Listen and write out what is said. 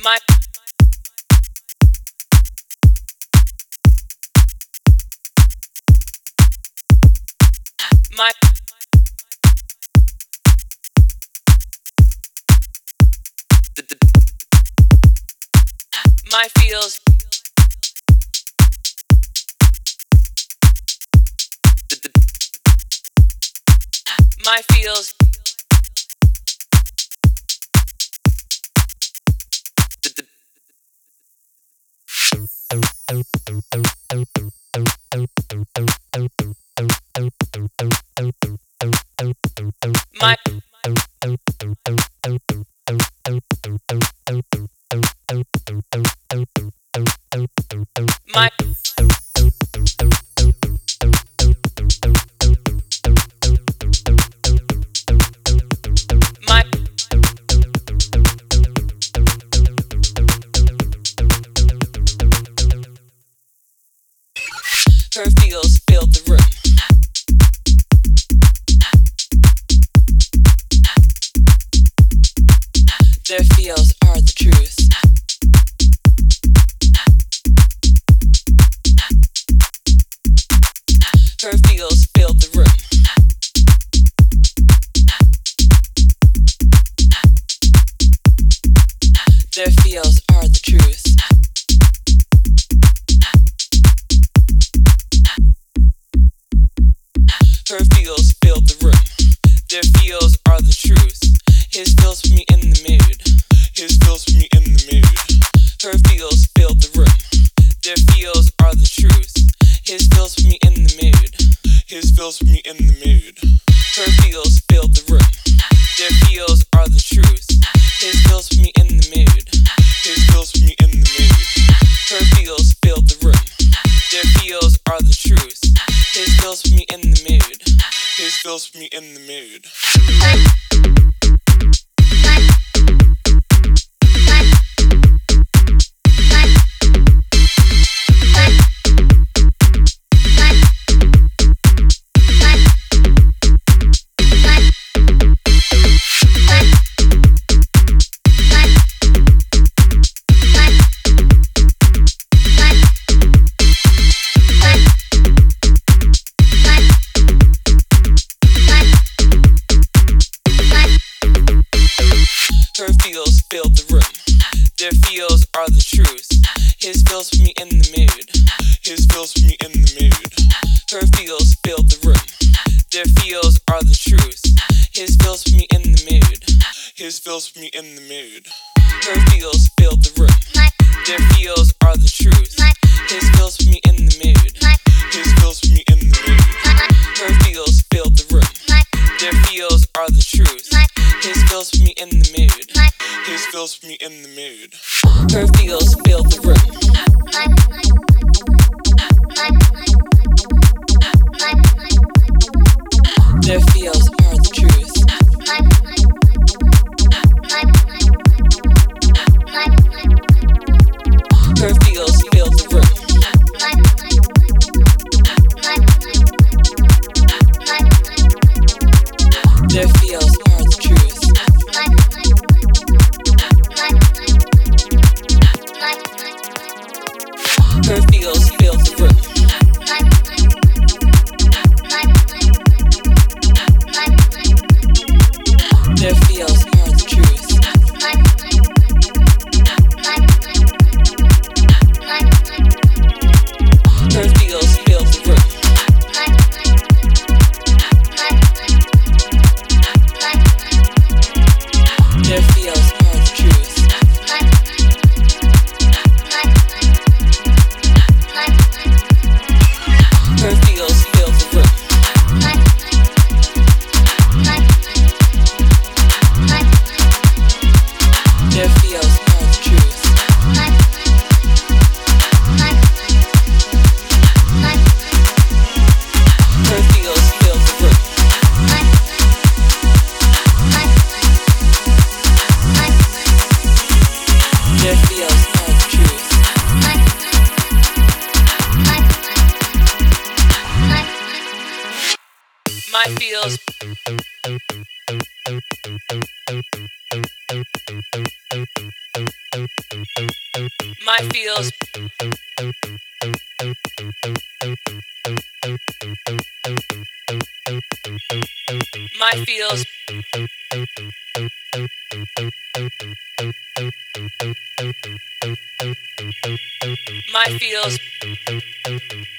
My my my feels my feels my my my her feels filled the room. Their feels are the truth. Her feels filled the room. Their feels are the truth. Her feels filled the room. Their feels are the truth. His feels put me in the mood. His feels put me in the mood. Her feels filled the room. Their feels are the truth. His feels put me in the mood. His feels put me in the mood. Her feels filled the room. Their feels are the truth. His feels put me in the mood. His feels put me in the mood. Her feels filled the room. Their feels are the truth. His feels put me in the mood. His feels put me in the mood. Her feels filled the room. Their feels are the truth. His feels put me in the mood. His feels put me in the mood. Her feels filled the room. Their feels are the truth. His feels put me in the mood. His feels put me in the mood. Her feels filled the room. Their feels are the truth. His feels put me in the mood. His feels put me in the mood. Her feels filled the room. Their feels are the truth. His feels put me in the mood. His feels put me in the mood. Her feels filled the room. Their feels are the truth. Her feels filled the room. Their feels are the truth. Her feels filled the room. Their feels are the truth. Her feels filled the room. Their feels are the truth. Her feels filled the room. Their feels are the truth. Her feels filled the room. Their feels are the truth. My feels. My feels. My feels. My feels.